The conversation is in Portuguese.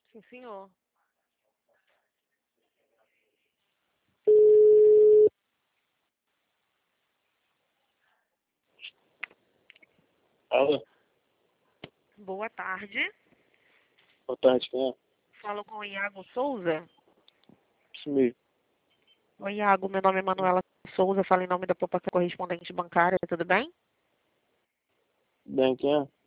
Sim, senhor. Alô, Boa tarde. boa tarde, quem é? Falo com o Iago Souza. Isso mesmo. Oi, Iago. Meu nome é Manuela Souza. Falo em nome da Poupança Correspondente Bancária. Tudo bem? Bem, quem é?